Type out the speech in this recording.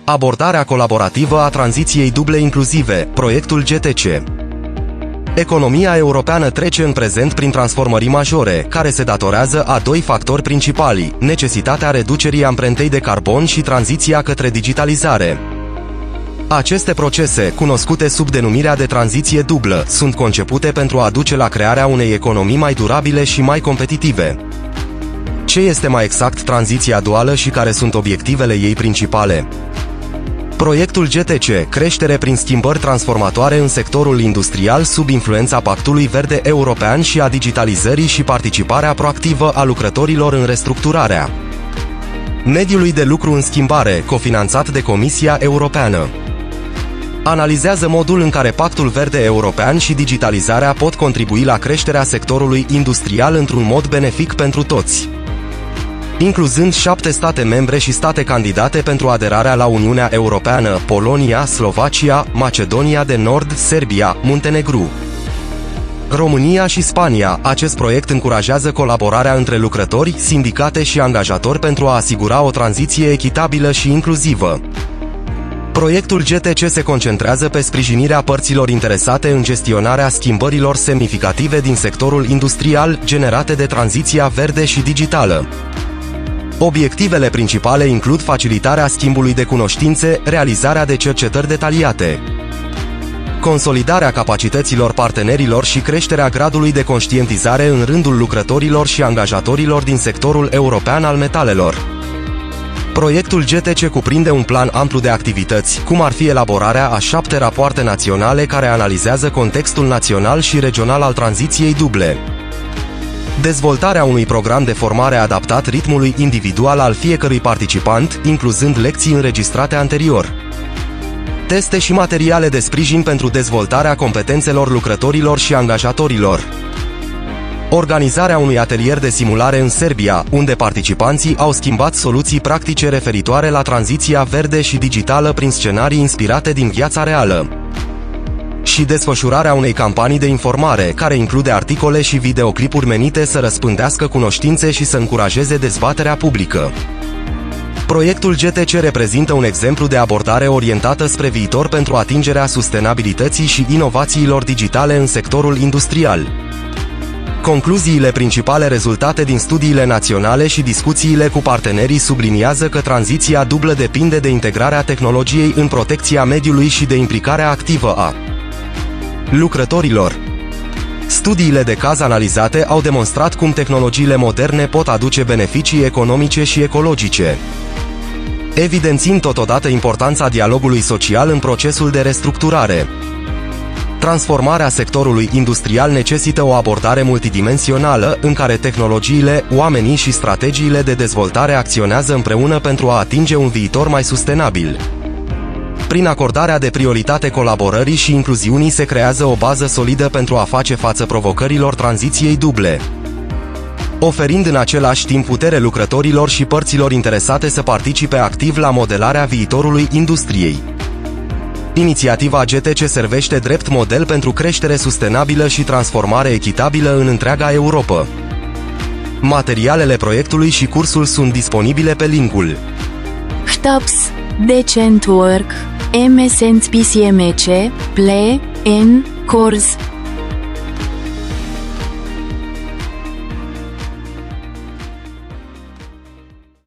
Abordarea colaborativă a tranziției duble inclusive, proiectul GTC. Economia europeană trece în prezent prin transformări majore, care se datorează a doi factori principali: necesitatea reducerii amprentei de carbon și tranziția către digitalizare. Aceste procese, cunoscute sub denumirea de tranziție dublă, sunt concepute pentru a duce la crearea unei economii mai durabile și mai competitive. Ce este mai exact tranziția duală și care sunt obiectivele ei principale? Proiectul GTC, creștere prin schimbări transformatoare în sectorul industrial sub influența Pactului Verde European și a digitalizării și participarea proactivă a lucrătorilor în restructurarea mediului de lucru în schimbare, cofinanțat de Comisia Europeană. Analizează modul în care Pactul Verde European și digitalizarea pot contribui la creșterea sectorului industrial într-un mod benefic pentru toți, incluzând 7 state membre și state candidate pentru aderarea la Uniunea Europeană: Polonia, Slovacia, Macedonia de Nord, Serbia, Muntenegru, România și Spania. Acest proiect încurajează colaborarea între lucrători, sindicate și angajatori pentru a asigura o tranziție echitabilă și inclusivă. Proiectul GTC se concentrează pe sprijinirea părților interesate în gestionarea schimbărilor semnificative din sectorul industrial generate de tranziția verde și digitală. Obiectivele principale includ facilitarea schimbului de cunoștințe, realizarea de cercetări detaliate, consolidarea capacităților partenerilor și creșterea gradului de conștientizare în rândul lucrătorilor și angajatorilor din sectorul european al metalelor. Proiectul GTC cuprinde un plan amplu de activități, cum ar fi elaborarea a 7 rapoarte naționale care analizează contextul național și regional al tranziției duble, dezvoltarea unui program de formare adaptat ritmului individual al fiecărui participant, incluzând lekții înregistrate anterior, teste și materiale de sprijin pentru dezvoltarea competențelor lucrătorilor și angajatorilor, organizarea unui atelier de simulare în Serbia, unde participanții au schimbat soluții practice referitoare la tranziția verde și digitală prin scenarii inspirate din viața reală, și desfășurarea unei campanii de informare, care include articole și videoclipuri menite să răspândească cunoștințe și să încurajeze dezbaterea publică. Proiectul GTC reprezintă un exemplu de abordare orientată spre viitor pentru atingerea sustenabilității și inovațiilor digitale în sectorul industrial. Concluziile principale rezultate din studiile naționale și discuțiile cu partenerii subliniază că tranziția dublă depinde de integrarea tehnologiei în protecția mediului și de implicarea activă a lucrătorilor. Studiile de caz analizate au demonstrat cum tehnologiile moderne pot aduce beneficii economice și ecologice, evidențiind totodată importanța dialogului social în procesul de restructurare. Transformarea sectorului industrial necesită o abordare multidimensională, în care tehnologiile, oamenii și strategiile de dezvoltare acționează împreună pentru a atinge un viitor mai sustenabil. Prin acordarea de prioritate colaborării și incluziunii se creează o bază solidă pentru a face față provocărilor tranziției duble, oferind în același timp putere lucrătorilor și părților interesate să participe activ la modelarea viitorului industriei. Inițiativa GTC servește drept model pentru creștere sustenabilă și transformare echitabilă în întreaga Europa. Materialele proiectului și cursul sunt disponibile pe linkul HTAPS, Decent Work, MSN PCMC, PLE, N, Course.